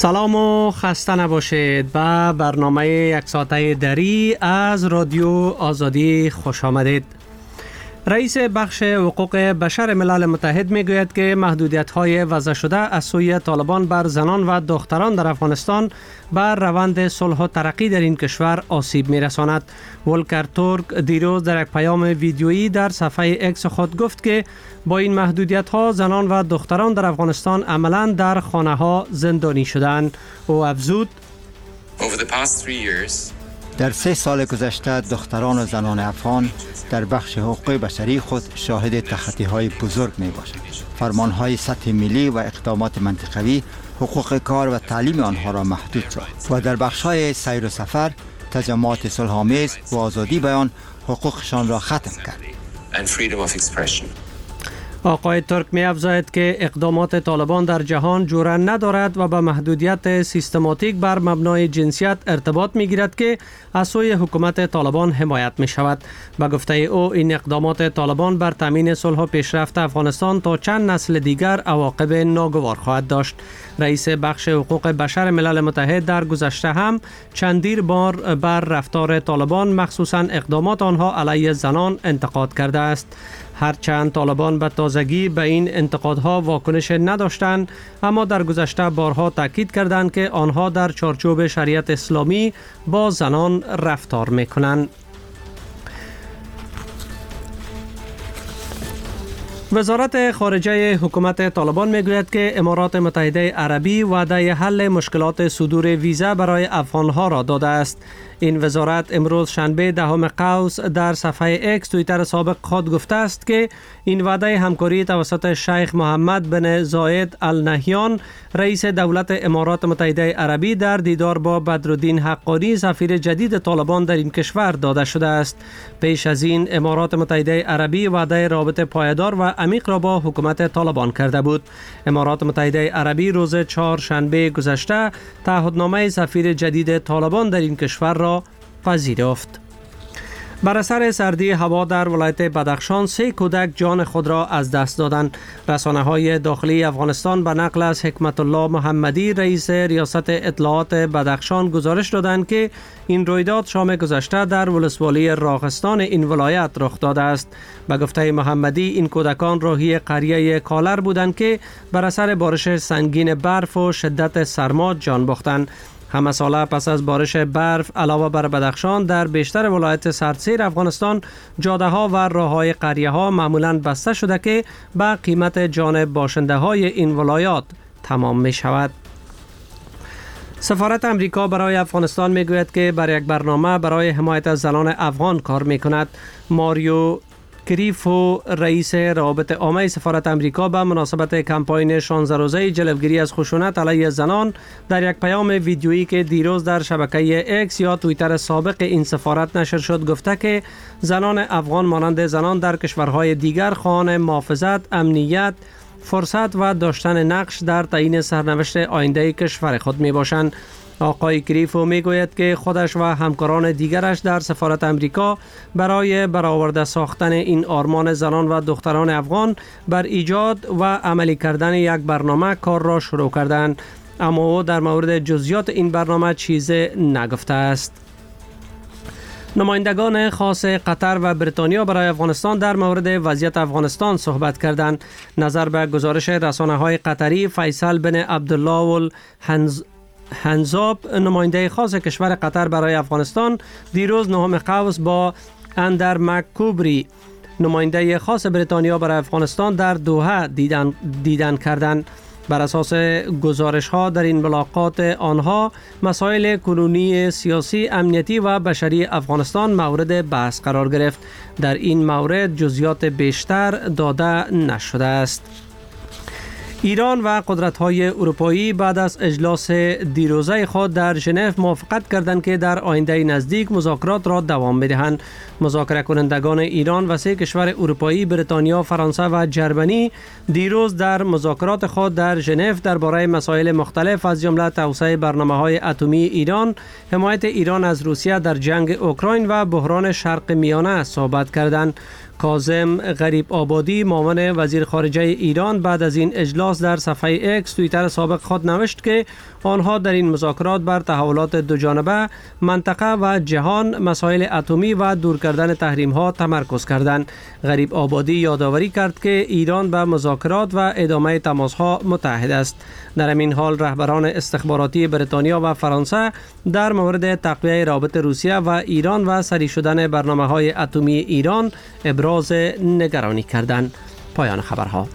سلام و خسته نباشید به برنامه یک ساعته دری از رادیو آزادی خوش آمدید. رئیس بخش حقوق بشر ملل متحد میگوید که محدودیت‌های وضع شده از سوی طالبان بر زنان و دختران در افغانستان بر روند صلح و ترقی در این کشور آسیب می‌رساند. ولکر تورک دیروز در یک پیام ویدیویی در صفحه اکس خود گفت که با این محدودیت‌ها زنان و دختران در افغانستان عملاً در خانه‌ها زندانی شدند. او افزود: در 3 سال گذشته دختران و زنان افغان در بخش حقوق بشری خود شاهد تخطی‌های بزرگ می‌باشند. فرمان‌های سطح ملی و اقدامات منطقوی حقوق کار و تعلیم آنها را محدود ساخت و در بخش‌های سیر و سفر تجمعات صلح‌آمیز و آزادی بیان حقوقشان را ختم کرد. آقای ترک می افزاید که اقدامات طالبان در جهان جوره ندارد و به محدودیت سیستماتیک بر مبنای جنسیت ارتباط می گیرد که از سوی حکومت طالبان حمایت می شود. به گفته او این اقدامات طالبان بر تامین صلح و پیشرفت افغانستان تا چند نسل دیگر عواقب ناگوار خواهد داشت. رئیس بخش حقوق بشر ملل متحد در گذشته هم چندین بار بر رفتار طالبان مخصوصاً اقدامات آنها علیه زنان انتقاد کرده است. هرچند طالبان به تازگی به این انتقادها واکنش نداشتند، اما در گذشته بارها تاکید کردند که آنها در چارچوب شریعت اسلامی با زنان رفتار میکنند. وزارت خارجه حکومت طالبان میگوید که امارات متحده عربی وعده حل مشکلات صدور ویزا برای افغانها را داده است. این وزارت امروز شنبه 10 قوس در صفحه اکس توییتر سابق خود گفته است که این وعده همکاری توسط شیخ محمد بن زاید ال نهیان رئیس دولت امارات متحده عربی در دیدار با بدرالدین حقانی سفیر جدید طالبان در این کشور داده شده است. پیش از این امارات متحده عربی وعده رابطه پایدار و عمیق را با حکومت طالبان کرده بود. امارات متحده عربی روز 4 شنبه گذشته تعهدنامه سفیر جدید طالبان در این کشور را پذیرفت. بر اثر سردی هوا در ولایت بدخشان 3 کودک جان خود را از دست دادند. رسانه‌های داخلی افغانستان به نقل از حکمت الله محمدی رئیس ریاست اطلاعات بدخشان گزارش دادند که این رویداد شام گذشته در ولسوالی راغستان این ولایت رخ داده است. به گفته محمدی این کودکان راهی قریه کالر بودند که بر اثر بارش سنگین برف و شدت سرما جان باختند. همه ساله پس از بارش برف علاوه بر بدخشان در بیشتر ولایت سردسیر افغانستان جاده ها و راه های قریه ها معمولاً بسته شده که به قیمت جان باشنده های این ولایات تمام می شود. سفارت امریکا برای افغانستان می گوید که بر یک برنامه برای حمایت از زنان افغان کار می کند. ماریو کریفو رئیس روابط عامه سفارت امریکا به مناسبت کمپاین 16 روزه جلوگیری از خشونت علیه زنان در یک پیام ویدیویی که دیروز در شبکه اکس یا توییتر سابق این سفارت نشر شد گفته که زنان افغان مانند زنان در کشورهای دیگر خواهان محافظت، امنیت، فرصت و داشتن نقش در تعیین سرنوشت آینده کشور خود می باشند. آقای کریفو می گوید که خودش و همکاران دیگرش در سفارت امریکا برای برآورده ساختن این آرمان زنان و دختران افغان بر ایجاد و عملی کردن یک برنامه کار را شروع کردند، اما او در مورد جزئیات این برنامه چیزی نگفته است. نمایندگان خاص قطر و بریتانیا برای افغانستان در مورد وضعیت افغانستان صحبت کردند. نظر به گزارش رسانه‌های قطری، فیصل بن عبدالله هنزاب نماینده خاص کشور قطر برای افغانستان دیروز 9 قوس با اندر مک‌کوبری نماینده خاص بریتانیا برای افغانستان در دوحه دیدن کردند. بر اساس گزارش ها در این ملاقات آنها مسائل کنونی سیاسی، امنیتی و بشری افغانستان مورد بحث قرار گرفت. در این مورد جزئیات بیشتر داده نشده است. ایران و قدرت‌های اروپایی بعد از اجلاس دیروزه خود در ژنو موافقت کردند که در آینده نزدیک مذاکرات را دوام بدهند. مذاکره کنندگان ایران و 3 کشور اروپایی بریتانیا، فرانسه و جرمنی دیروز در مذاکرات خود در ژنو درباره مسائل مختلف از جمله توسعه برنامه‌های اتمی ایران، حمایت ایران از روسیه در جنگ اوکراین و بحران شرق میانه صحبت کردند. کاظم غریب آبادی معاون وزیر خارجه ایران بعد از این اجلاس در صفحه اکس توییتر سابق خود نوشت که آنها در این مذاکرات بر تحولات دوجانبه، منطقه و جهان، مسائل اتمی و دور کردن تحریم ها تمرکز کردند. غریب آبادی یادآوری کرد که ایران به مذاکرات و ادامه تماس ها متحد است. در همین حال رهبران استخباراتی بریتانیا و فرانسه در مورد تقویت رابطه روسیه و ایران و سری شدن برنامه‌های اتمی ایران ابراز نگرانی کردند. پایان خبرها.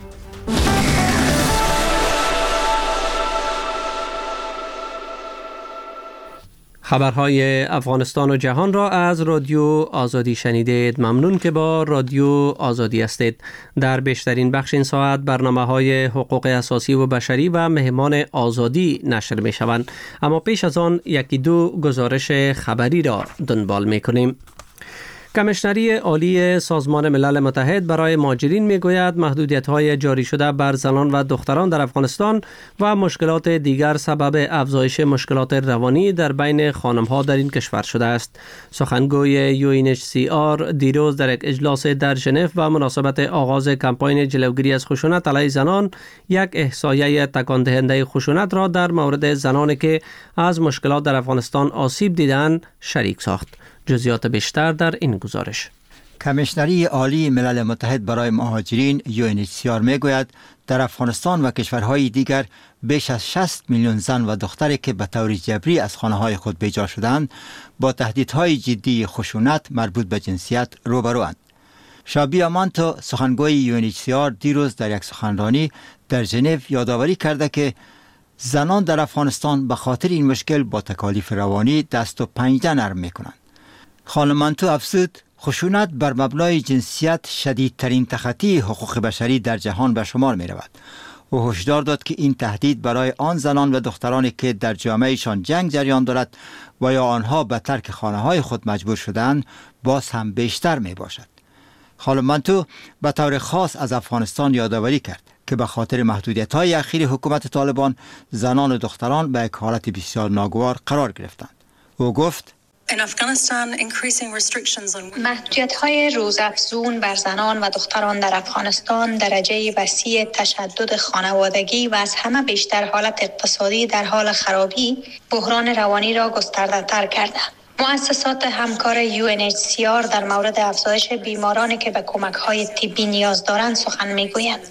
خبرهای افغانستان و جهان را از رادیو آزادی شنیدید. ممنون که با رادیو آزادی هستید. در بیشترین بخش این ساعت برنامه‌های حقوق اساسی و بشری و مهمان آزادی نشر می شوند. اما پیش از آن یکی دو گزارش خبری را دنبال می کنیم. کمیشنری عالی سازمان ملل متحد برای مهاجرین میگوید محدودیت‌های جاری شده بر زنان و دختران در افغانستان و مشکلات دیگر سبب افزایش مشکلات روانی در بین خانم‌ها در این کشور شده است. سخنگوی UNHCR دیروز در یک اجلاس در ژنو و مناسبت آغاز کمپاین جلوگیری از خشونت علیه زنان یک احصایه تکان دهنده خشونت را در مورد زنانی که از مشکلات در افغانستان آسیب دیدند شریک ساخت. جزئیات بیشتر در این گزارش. کمیشنری عالی ملل متحد برای مهاجرین UNHCR میگوید در افغانستان و کشورهای دیگر بیش از 60 میلیون زن و دختری که به طور جبری از خانه‌های خود بیجا شدند با تهدیدهای جدی خشونت مربوط به جنسیت روبروند. شابی آمانتو سخنگوی UNHCR دیروز در یک سخنرانی در ژنو یادآوری کرده که زنان در افغانستان به خاطر این مشکل با تکالیف روانی دست و پنجه نرم میکنند. خانم مانتو افزود خشونت بر مبنای جنسیت شدیدترین تخطی حقوق بشری در جهان به شمار می رود. او هشدار داد که این تهدید برای آن زنان و دخترانی که در جامعهشان جنگ جریان دارد و یا آنها به ترک خانه‌های خود مجبور شدند باز هم بیشتر می باشد. خانم مانتو به طور خاص از افغانستان یادآوری کرد که به خاطر محدودیت‌های اخیر حکومت طالبان زنان و دختران به یک حالت بسیار ناگوار قرار گرفتند. او گفت محدودیت‌های روزافزون بر زنان و دختران در افغانستان درجه وسیع تشدد خانوادگی و از همه بیشتر حالت اقتصادی در حال خرابی بحران روانی را گسترده‌تر کرده. مؤسسات همکار UNHCR در مورد افزایش بیمارانی که به کمک‌های طبی نیاز دارند سخن می‌گویند.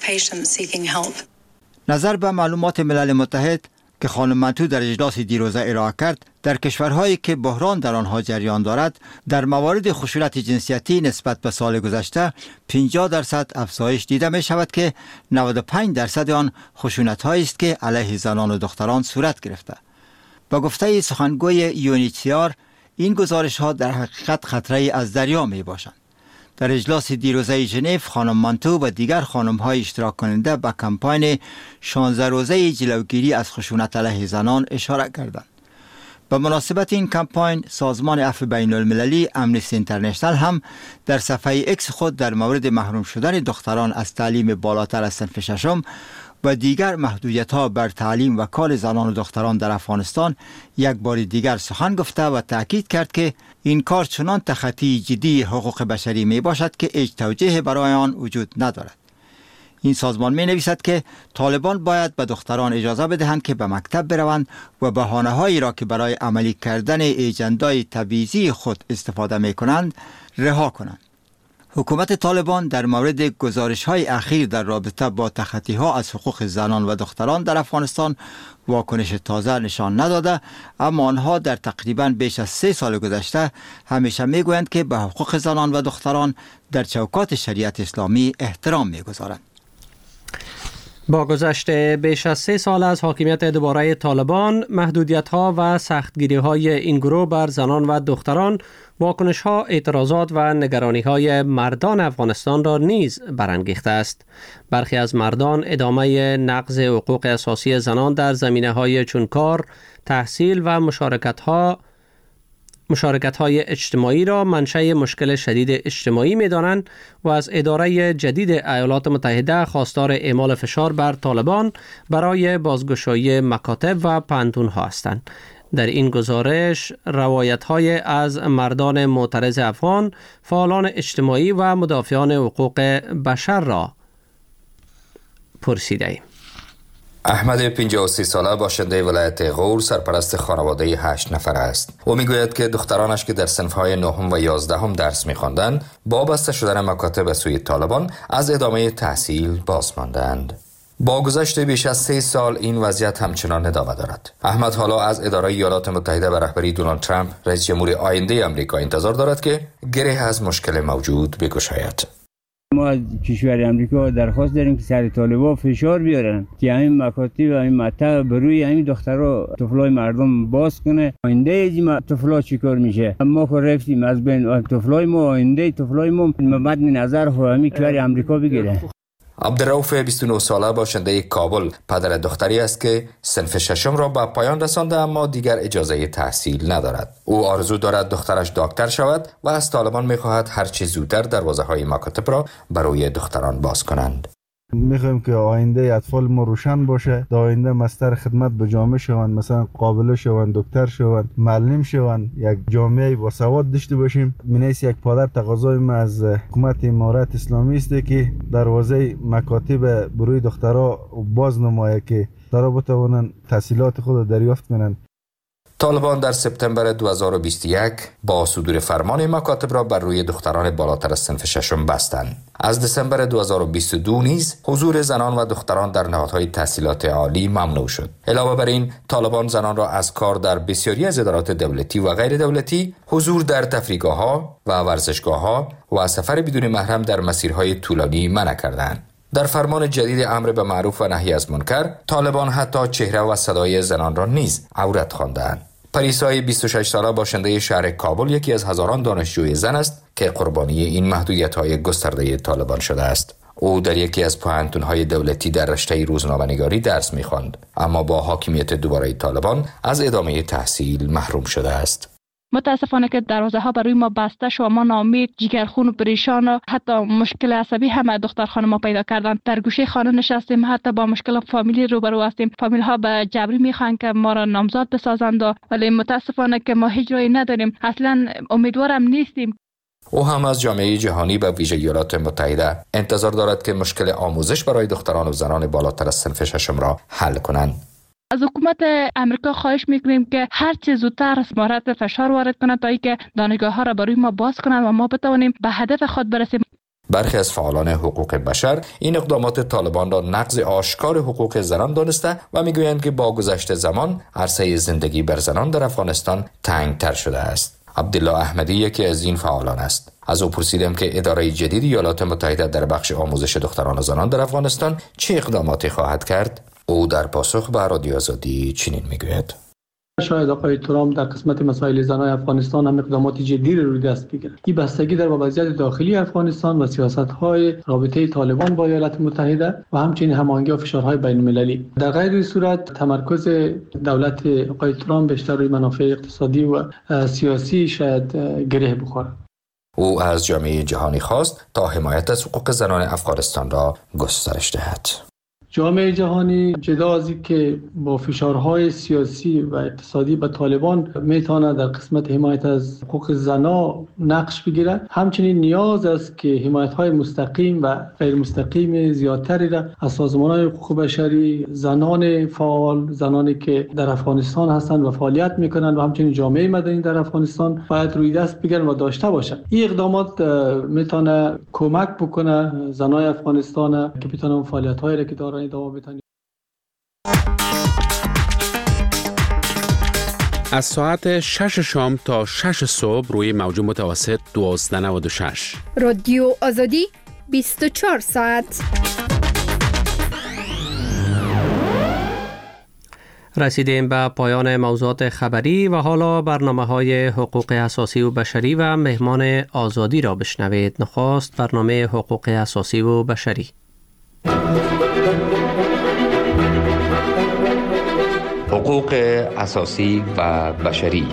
نظر به معلومات ملل متحد که خانم مانتو در اجلاس دیروزه ارائه کرد، در کشورهایی که بحران در آنها جریان دارد در موارد خشونت جنسیتی نسبت به سال گذشته 50% افزایش دیده می شود که 95% آن خشونت‌هایی است که علیه زنان و دختران صورت گرفته. با گفته سخنگوی UNHCR این گزارش‌ها در حقیقت خطری از دریا می باشند. در اجلاس دیروزه ژنو خانم مانتو و دیگر خانم‌های اشتراک کننده به کمپاین 16 روزه جلوگیری از خشونت علیه زنان اشاره کردند. به مناسبت این کمپاین سازمان عفو بین المللی امنستی اینترنشنال هم در صفحه اکس خود در مورد محروم شدن دختران از تعلیم بالاتر از صنف ششم و دیگر محدودیت‌ها بر تعلیم و کار زنان و دختران در افغانستان یک بار دیگر سخن گفته و تأکید کرد که این کار چنان تخطی جدی حقوق بشری می باشد که هیچ توجیه برای آن وجود ندارد. این سازمان می نویسد که طالبان باید به دختران اجازه بدهند که به مکتب بروند و بهانه‌هایی را که برای عملی کردن اجندای تبعیضی خود استفاده می کنند رها کنند. حکومت طالبان در مورد گزارش‌های اخیر در رابطه با تخطی‌ها از حقوق زنان و دختران در افغانستان واکنش تازه نشان نداده، اما آنها در تقریباً بیش از 3 سال گذشته همیشه می‌گویند که به حقوق زنان و دختران در چوکات شریعت اسلامی احترام می‌گذارند. با گذشت بیش از 3 سال از حاکمیت دوباره طالبان، محدودیت‌ها و سختگیری‌های این گروه بر زنان و دختران، واکنش‌ها، اعتراضات و نگرانی‌های مردان افغانستان را نیز برانگیخته است. برخی از مردان ادامه نقض حقوق اساسی زنان در زمینه‌های چون کار، تحصیل و مشارکت‌های اجتماعی را منشأ مشکل شدید اجتماعی می‌دانند و از اداره جدید ایالات متحده خواستار اعمال فشار بر طالبان برای بازگشایی مکاتب و پانتون‌ها هستند. در این گزارش روایت‌های از مردان معترض افغان، فعالان اجتماعی و مدافعان حقوق بشر را پرسیده ایم. احمد 53 ساله باشنده ولایت غور سرپرست خانواده 8 نفر است. او میگوید که دخترانش که در صنف‌های 9 و 11 درس می‌خواندند با بسته شدن مکاتب به سوی طالبان از ادامه تحصیل باز ماندند. با گذشت بیش از 3 سال این وضعیت همچنان ادامه دارد. احمد حالا از اداره ایالات متحده به رهبری دونالد ترامپ رئیس جمهور آینده آمریکا انتظار دارد که گره از مشکل موجود بگشاید. ما از کشور امریکا درخواست داریم که سر طالبان فشار بیارن که همین مکاتب و همین مطب بروی همین دخترها طفلای مردم باز کنه. آینده این طفلا چیکار میشه؟ ما که رفتیم از بین طفلای ما، آینده طفلای ما مد نظر همین کشور امریکا بگیره. عبدالرؤوف 29 ساله باشنده کابل پدر دختری است که صنف 6 را به پایان رسانده اما دیگر اجازه تحصیل ندارد. او آرزو دارد دخترش دکتر شود و از طالبان می‌خواهد هر چه زودتر دروازه‌های مکاتب را برای دختران باز کنند. میخوایم که آینده اطفال ما روشن باشه، در آینده مستر خدمت به جامعه شوند، مثلا قابله شوند، دکتر شوند، معلم شوند، یک جامعه با سواد داشته باشیم. منیس یک پادر تقاضای ما از حکومت امارات اسلامی است که دروازه مکاتب بروی دخترها باز نمایه که دخترها بتوانند تحصیلات خود دریافت کنند. طالبان در سپتامبر 2021 با صدور فرمان مکاتب را بر روی دختران بالاتر از صنف 6 بستند. از دسامبر 2022 نیز حضور زنان و دختران در نهادهای تحصیلات عالی ممنوع شد. علاوه بر این، طالبان زنان را از کار در بسیاری از ادارات دولتی و غیر دولتی، حضور در تفریحگاه‌ها و ورزشگاه‌ها و سفر بدون محرم در مسیرهای طولانی منع کردند. در فرمان جدید امر به معروف و نهی از منکر، طالبان حتی چهره و صدای زنان را نیز عورت خواندند. پریسای 26 ساله باشنده شهر کابل یکی از هزاران دانشجوی زن است که قربانی این محدودیت‌های گسترده طالبان شده است. او در یکی از پوهنتون‌های دولتی در رشته روزنامه‌نگاری درس می‌خواند، اما با حاکمیت دوباره طالبان از ادامه تحصیل محروم شده است. متاسفانه که دروازه ها برای ما بسته شد و ما ناامید، جگرخون و پریشان و حتی مشکل عصبی هم دختر خانم ما پیدا کردن. در گوشه خانه نشستیم، حتی با مشکل فامیلی روبرو هستیم. فامیل ها به جبری میخوان که ما را نامزاد بسازند، ولی متاسفانه که ما هیچ راهی نداریم. اصلا امیدوارم نیستیم. او هم از جامعه جهانی به ویژه ایالات متحده انتظار دارد که مشکل آموزش برای دختران و زنان بالاتر از صنف 6 را حل کنند. از حکومت امریکا خواهش میکنیم که هر چه زودتر مورد فشار وارد کنند تا اینکه دانشگاه ها را برای ما باز کنند و ما بتوانیم به هدف خود برسیم. برخی از فعالان حقوق بشر این اقدامات طالبان را نقض آشکار حقوق زنان دانسته و میگویند که با گذشت زمان عرصه زندگی بر زنان در افغانستان تنگتر شده است. عبدالله احمدی یکی از این فعالان است. از او پرسیدم که اداره جدید ایالات متحده در بخش آموزش دختران و زنان در افغانستان چه اقداماتی خواهد کرد. او در پاسخ به رادیو آزادی چنین میگوید: شاید آقای ترامپ در قسمت مسائل زنان افغانستان هم اقدامات جدی روی دست بگیرد. این بستگی در وضعیت داخلی افغانستان و سیاست‌های رابطه طالبان با ایالات متحده و همچنین هماهنگی و فشارهای بین‌المللی. در غیر این صورت تمرکز دولت آقای ترامپ بیشتر روی منافع اقتصادی و سیاسی شاید گره بخورد. او از جامعه جهانی خواست تا حمایت از حقوق زنان افغانستان را گسترش دهد. جامعه جهانی جدا از که با فشارهای سیاسی و اقتصادی به طالبان میتونه در قسمت حمایت از حقوق زنان نقش بگیرد، همچنین نیاز است که حمایت‌های مستقیم و غیر مستقیم زیادتری را از سازمان‌های حقوق بشری، زنان فعال، زنانی که در افغانستان هستند و فعالیت میکنند و همچنین جامعه مدنی در افغانستان باید روی دست بگیرند و داشته باشند. این اقدامات میتونه کمک بکنه زنان افغانستان که بتونن فعالیت‌هایی را که دارن از ساعت 6 شام تا 6 صبح روی موج متوسط 1296 رادیو آزادی 24 ساعت. رسیدیم به پایان موضوعات خبری و حالا برنامه‌های حقوق اساسی و بشری و مهمان آزادی را بشنوید. نخست برنامه حقوق اساسی و بشری. حقوق اساسی و بشری.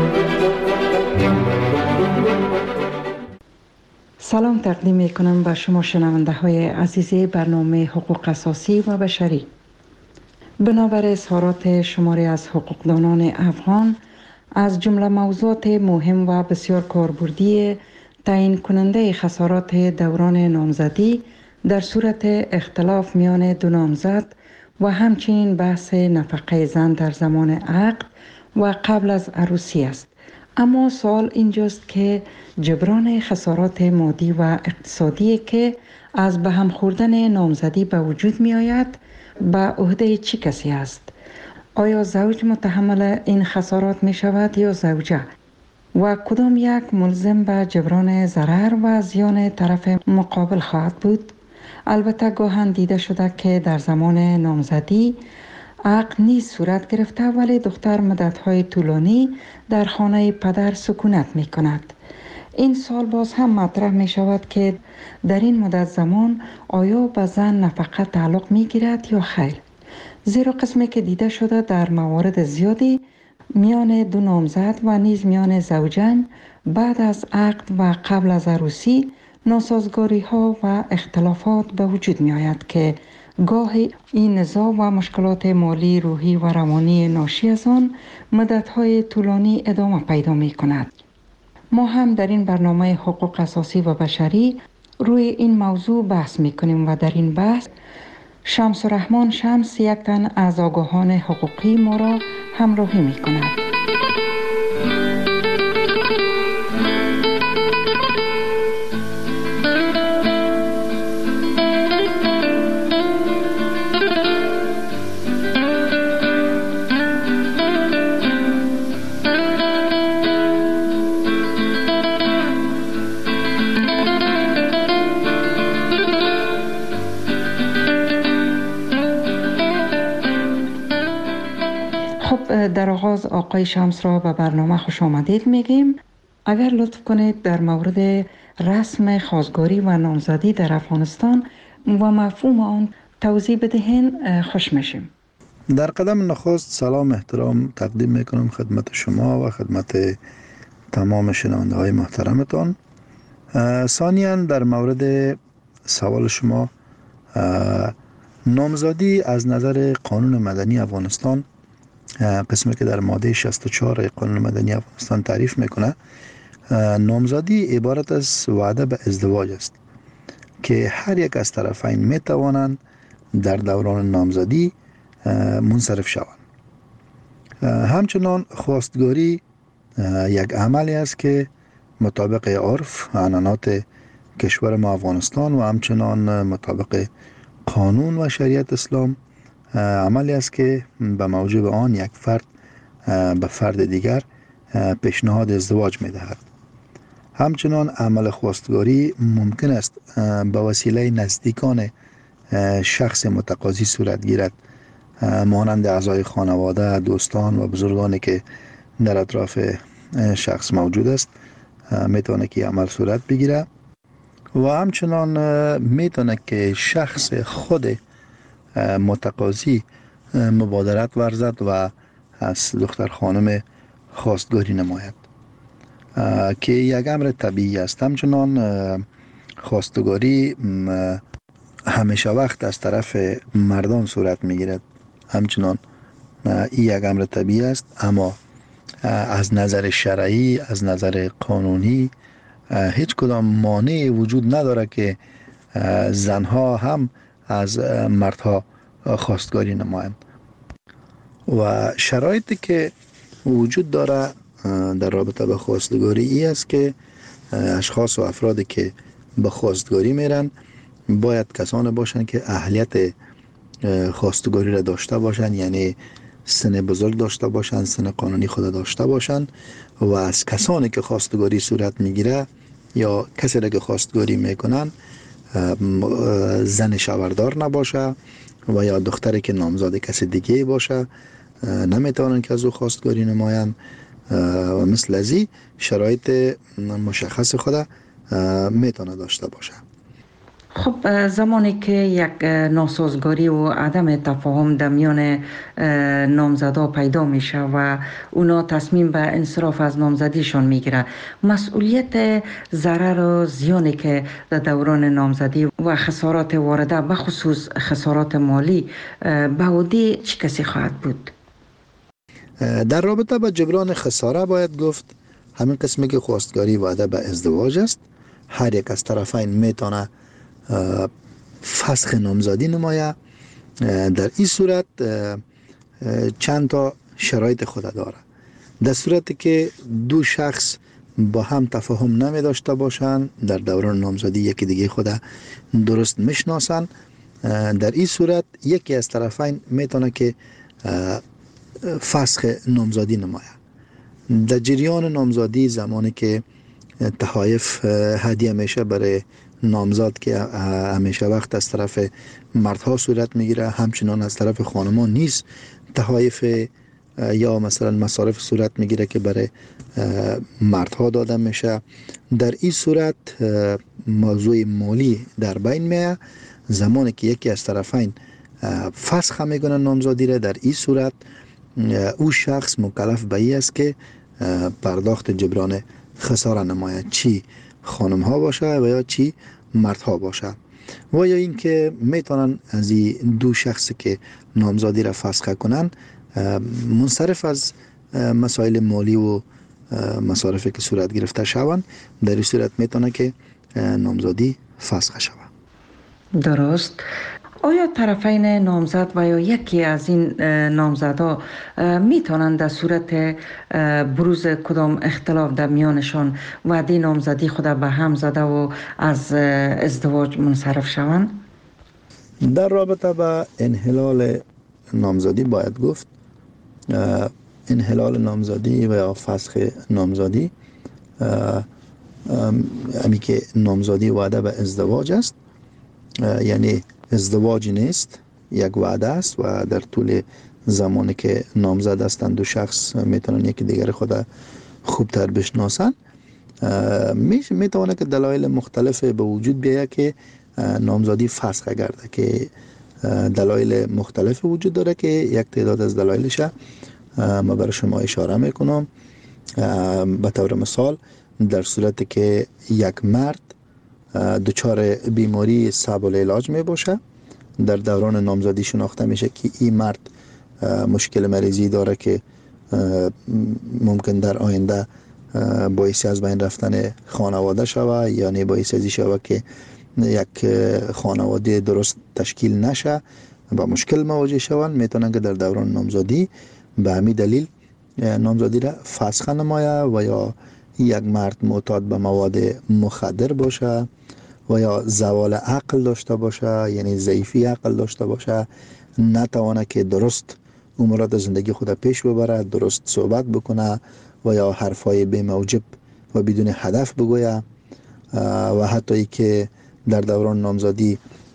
سلام تقدیم می‌کنم به شما شنونده های عزیز برنامه حقوق اساسی و بشری. بنابر اظهارات شماری از حقوقدانان افغان، از جمله موضوعات مهم و بسیار کاربردی تعیین کننده خسارات دوران نامزدی در صورت اختلاف میان دو نامزد و همچنین بحث نفقه زن در زمان عقد و قبل از عروسی است. اما سوال اینجاست که جبران خسارات مادی و اقتصادی که از به هم خوردن نامزدی به وجود می آید به عهده چه کسی است؟ آیا زوج متحمل این خسارات می شود یا زوجه؟ و کدام یک ملزم به جبران ضرر و زیان طرف مقابل خواهد بود؟ البته گاهن دیده شده که در زمان نامزدی عقد نیز صورت گرفته ولی دختر مدت‌های طولانی در خانه پدر سکونت می کند. این سال باز هم مطرح می شود که در این مدت زمان آیا به زن نفقه تعلق می گیرد یا خیر؟ زیرا قسمی که دیده شده در موارد زیادی میان دو نامزد و نیز میان زوجین بعد از عقد و قبل از عروسی ناسازگاری ها و اختلافات به وجود می آید که گاهی این نزاع و مشکلات مالی، روحی و روانی ناشی از آن مدت‌های طولانی ادامه پیدا می کند. ما هم در این برنامه حقوق اساسی و بشری روی این موضوع بحث می کنیم و در این بحث شمس الرحمن شمس یک تن از آگاهان حقوقی ما را همراهی می کند. در آغاز آقای شمس را به برنامه خوش آمدید میگیم. اگر لطف کنید در مورد رسم خواستگاری و نامزدی در افغانستان و مفهوم آن توضیح بدهین خوش میشیم. در قدم نخست سلام احترام تقدیم میکنم خدمت شما و خدمت تمام شنونده های محترمتان. ثانیاً در مورد سوال شما، نامزدی از نظر قانون مدنی افغانستان، قسمی که در ماده 64 قانون مدنی افغانستان تعریف میکنه، نامزدی عبارت از وعده به ازدواج است که هر یک از طرفین میتوانند در دوران نامزدی منصرف شوند. همچنان خواستگاری یک عملی است که مطابق عرف و عنعنات کشور ما افغانستان و همچنان مطابق قانون و شریعت اسلام عملی است که به موجب آن یک فرد به فرد دیگر پیشنهاد ازدواج می‌دهد. همچنان عمل خواستگاری ممکن است به وسیله نزدیکان شخص متقاضی صورت گیرد، مانند اعضای خانواده، دوستان و بزرگانی که در اطراف شخص موجود است میتونه که عمل صورت بگیره و همچنان میتونه که شخص خود متقاضی مبادرت ورزد و از دختر خانم خواستگاری نماید که یک امر طبیعی است. همچنان خواستگاری همیشه وقت از طرف مردان صورت میگیرد، همچنان این یک امر طبیعی است، اما از نظر شرعی، از نظر قانونی هیچ کدام مانعی وجود نداره که زنها هم از مردها خواستگاری نمایند. و شرایطی که وجود داره در رابطه به خواستگاری ای است که اشخاص و افرادی که به خواستگاری میرن باید کسانی باشند که اهلیت خواستگاری را داشته باشند، یعنی سن بزرگ داشته باشند، سن قانونی خود داشته باشند و از کسانی که خواستگاری صورت میگیره یا کسی را که خواستگاری میکنن زن شوهردار نباشه و یا دختری که نامزد کسی دیگه باشه نمیتوانند که از او خواستگاری نمایند و مثل ازی شرایط مشخص خود میتونه داشته باشه. خب زمانی که یک ناسازگاری و عدم تفاهم در میان نامزدا پیدا میشه و اونا تصمیم به انصراف از نامزدیشان میگیره، مسئولیت ضرر و زیانی که در دوران نامزدی و خسارات وارده به خصوص خسارات مالی به عهده چه کسی خواهد بود؟ در رابطه با جبران خساره باید گفت همین قسمی که خواستگاری وعده به ازدواج است، هر یک از طرفین میتونه فسخ نامزدی نمایه. در این صورت چند تا شرایط خود داره. در صورتی که دو شخص با هم تفاهم نمی داشته باشند، در دوران نامزدی یکی دیگه خود درست میشناسند، در این صورت یکی از طرفین میتونه که فسخ نامزدی نمایه. در جریان نامزدی زمانی که تحایف هدیه میشه برای نامزد که همیشه وقت از طرف مردها صورت میگیره، همچنان از طرف خانمان نیز تحایف یا مثلا مصارف صورت میگیره که برای مردها داده میشه. در این صورت موضوع مالی در بین میه. زمانی که یکی از طرفین فسخ میکنه نامزدی را، در این صورت او شخص مکلف به این است که پرداخت جبران خساره نماید، چی خانم ها باشه و یا چی مردها باشه. و یا اینکه میتونن از این دو شخصی که نامزدی را فسخ کنن منصرف از مسائل مالی و مصارفی که صورت گرفته شوند، در این صورت میتونه که نامزدی فسخ شود. درست. آیا طرفین نامزد و یا یکی از این نامزدها میتونند در صورت بروز کدام اختلاف در میانشان وعده نامزدی خود به هم زده و از ازدواج منصرف شوند؟ در رابطه با انحلال نامزدی باید گفت انحلال نامزدی و یا فسخ نامزدی همی که نامزدی وعده به ازدواج است، یعنی ازدواج نیست، یک وعده است و در طول زمانی که نامزد هستند دو شخص میتونن یکی دیگر خود خوبتر بشناسن. میتونه که دلایل مختلف به وجود بیاید که نامزدی فسخ گرده، که دلایل مختلف وجود داره که یک تعداد از دلایلش ما برای شما اشاره میکنم. به طور مثال در صورتی که یک مرد دچار بیماری صعب العلاج می باشه، در دوران نامزدی شناخته میشه که این مرد مشکل مریضی داره که ممکن در آینده باعث از بین رفتن خانواده شوه، یعنی باعث ازی شوه که یک خانواده درست تشکیل نشه، با مشکل مواجه شوند. میتونن که در دوران نامزدی به همین دلیل نامزدی را فسخ نمایه. و یا یک مرد معتاد به مواد مخدر باشه و یا زوال عقل داشته باشه، یعنی ضعیفی عقل داشته باشه، نتوانه که درست امورات زندگی خود پیش ببره، درست صحبت بکنه و یا حرفای بی موجب و بدون هدف بگویه، و حتی ای که در دوران نامزدی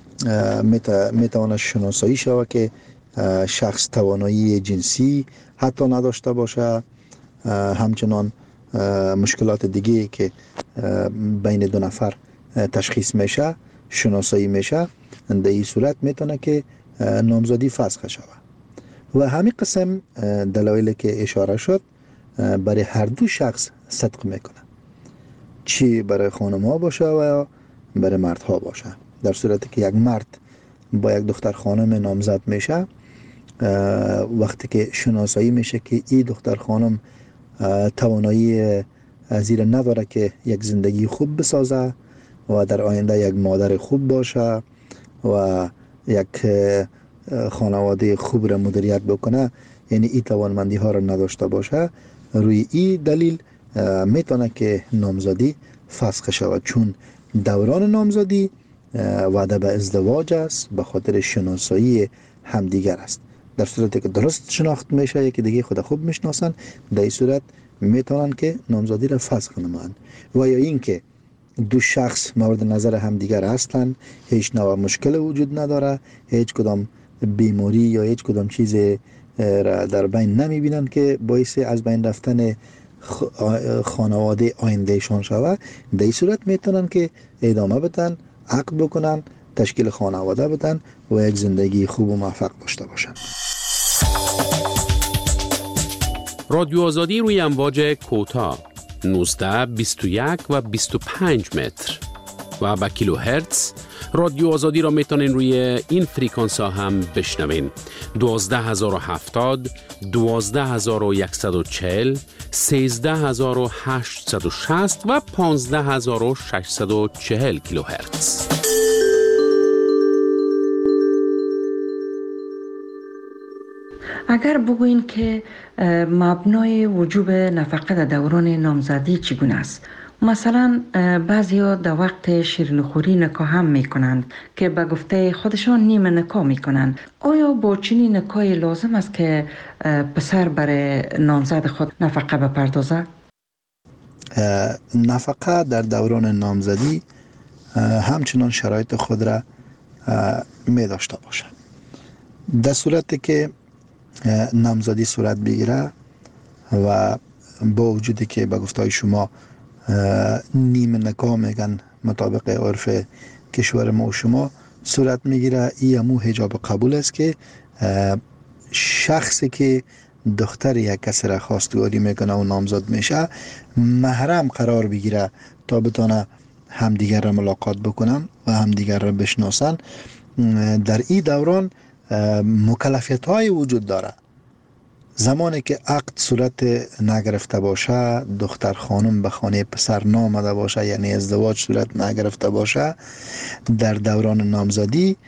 میتوانه شناسایی شود که شخص توانایی جنسی حتی نداشته باشه، همچنان مشکلات دیگه که بین دو نفر تشخیص میشه شناسایی میشه، در این صورت میتونه که نامزدی فسخ شود. و همین قسم دلایلی که اشاره شد برای هر دو شخص صدق میکنه، چی برای خانم ها باشه و یا برای مرد ها باشه. در صورتی که یک مرد با یک دختر خانم نامزد میشه، وقتی که شناسایی میشه که این دختر خانم توانایی زیر نداره که یک زندگی خوب بسازه و در آینده یک مادر خوب باشه و یک خانواده خوب را مدیریت بکنه، یعنی این توانمندی ها را نداشته باشه، روی این دلیل میتونه که نامزدی فسخ شود، چون دوران نامزدی وعده به ازدواج است، به خاطر شناسایی همدیگر است. در صورتی که درست شناخت میشه، یکی دیگه خود خوب میشناسن، در این صورت میتونن که نامزدی را فسخ نمایند. و یا اینکه دو شخص مورد نظر همدیگر هستند، هیچ نوع مشکل وجود نداره، هیچ کدام بیماری یا هیچ کدام چیز را در بین نمیبینن که باعث از بین رفتن خانواده آیندهشان شود، در این صورت میتونن که ادامه بدن عقد بکنن، تشکیل خانواده بدن و یک زندگی خوب و موفق داشته باشن. رادیو آزادی روی امواج کوتاه 19، 21 و 25 متر و با کیلو هرتز. رادیو آزادی را میتونین روی این فریکانس ها هم بشنوین: 12070، 12140، 13860 و 15640 کیلو هرتز. اگر بگوین که مبنای وجوب نفقه در دوران نامزدی چگونه است؟ مثلا بعضیا در وقت شیرینیخوری نکاح هم میکنند که به گفته خودشان نیمه نکاح میکنند. آیا با چنین نکاحی لازم است که پسر برای نامزد خود نفقه بپردازد؟ نفقه در دوران نامزدی همچنان شرایط خود را می داشته باشد. در صورتی که نامزدی صورت بگیره و با وجودی که به گفته شما نیمه نکاح میگن مطابق عرف کشور ما و شما صورت میگیره، این همون حجاب قبول است که شخصی که دختر یک کسی را خواستگاری میکنه و نامزد میشه محرم قرار بگیره تا بتونه همدیگر را ملاقات بکنن و همدیگر را بشناسن. در این دوران مکلفیت های وجود داره. زمانی که عقد صورت نگرفته باشه، دختر خانم به خانه پسر نامده باشه، یعنی ازدواج صورت نگرفته باشه، در دوران نامزدی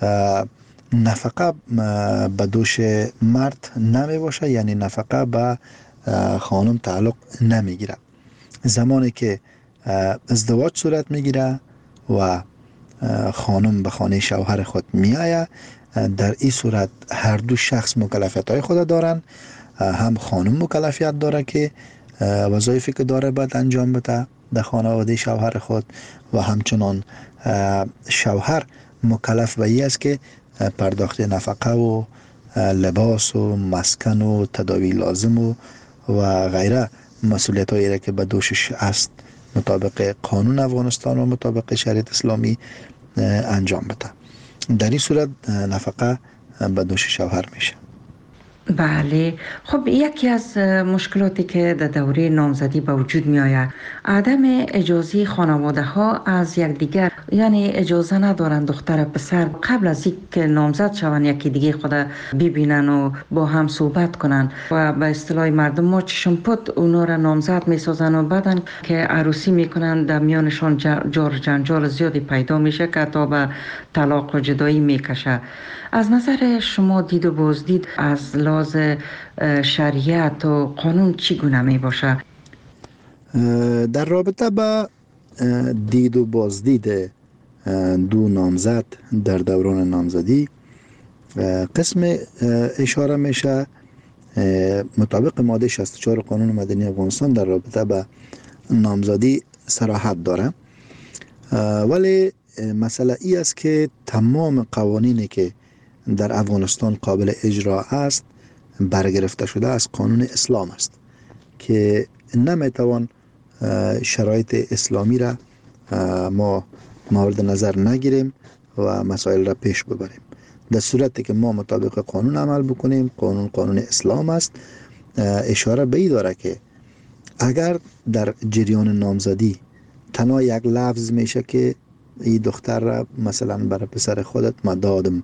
نفقه به دوش مرد نمی باشه، یعنی نفقه به خانم تعلق نمیگیره. زمانی که ازدواج صورت میگیره و خانم به خانه شوهر خود میآید، در این صورت هر دو شخص مکلفیت های خود دارن. هم خانم مکلفیت داره که وظایفی که داره باید انجام بده در خانواده شوهر خود و همچنان شوهر مکلف به این است که پرداخت نفقه و لباس و مسکن و تداوی لازم و غیره مسئولیت هایی را که به دوشش است مطابق قانون افغانستان و مطابق شریعت اسلامی انجام بده. در این صورت نفقه به دوش شوهر میشه. بله. خب یکی از مشکلاتی که در دوره نامزدی به وجود می آید عدم اجازه خانواده ها از یکدیگر، یعنی اجازه ندارن دختر پسر قبل از اینکه نامزد شوند یکی دیگه خود ببینن و با هم صحبت کنن و به اصطلاح مردم ما چشم پد اونا را نامزد می سازن و بعدن که عروسی میکنن در میانشان جار جنجال زیادی پیدا میشه که تا به طلاق و جدایی میکشه. از نظر شما دید و بازدید از لحاظ شریعت و قانون چگونه می باشه؟ در رابطه با دید و بازدید دو نامزد در دوران نامزدی قسم اشاره میشه مطابق ماده 64 قانون مدنی افغانستان در رابطه با نامزدی صراحت داره، ولی مسئله ای است که تمام قوانینی که در افغانستان قابل اجرا است برگرفته شده از قانون اسلام است که نمیتوان شرایط اسلامی را ما مورد نظر نگیریم و مسائل را پیش ببریم. در صورتی که ما مطابق قانون عمل بکنیم، قانون اسلام است، اشاره به این داره که اگر در جریان نامزدی تنها یک لفظ میشه که این دختر را مثلا برای پسر خودت من دادم،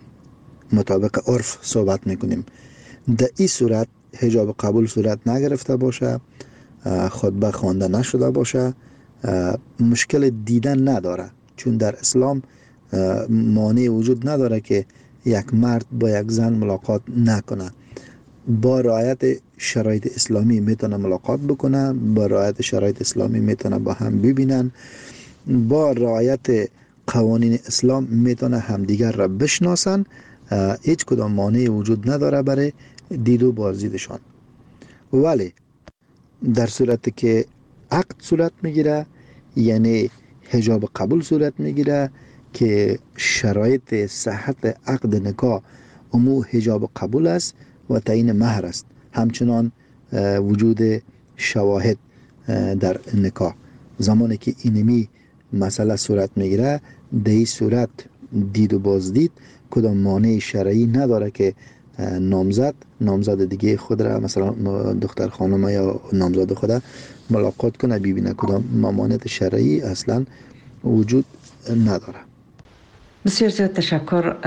مطابق عرف صحبت میکنیم، در این صورت حجاب قبول صورت نگرفته باشه، خطبه خوانده نشده باشه، مشکل دیدن نداره، چون در اسلام مانع وجود نداره که یک مرد با یک زن ملاقات نکنه. با رعایت شرایط اسلامی میتونه ملاقات بکنه، با رعایت شرایط اسلامی میتونه با هم ببینن، با رعایت قوانین اسلام میتونه همدیگر را بشناسن. هیچ کدام مانع وجود نداره برای دید و بازدیدشان. ولی در صورتی که عقد صورت میگیره، یعنی حجاب قبول صورت میگیره که شرایط صحت عقد نکاح امو حجاب قبول است و تعیین مهر است، همچنان وجود شواهد در نکاح. زمانی که اینمی مسئله صورت میگیره، در این صورت دید و بازدید کدام مانع شرعی نداره که نامزد دیگه خود را، مثلا دختر خانم یا نامزد خود ملاقات کنه، ببینه کدام ممانعت شرعی اصلا وجود نداره. بسیار زیاد تشکر.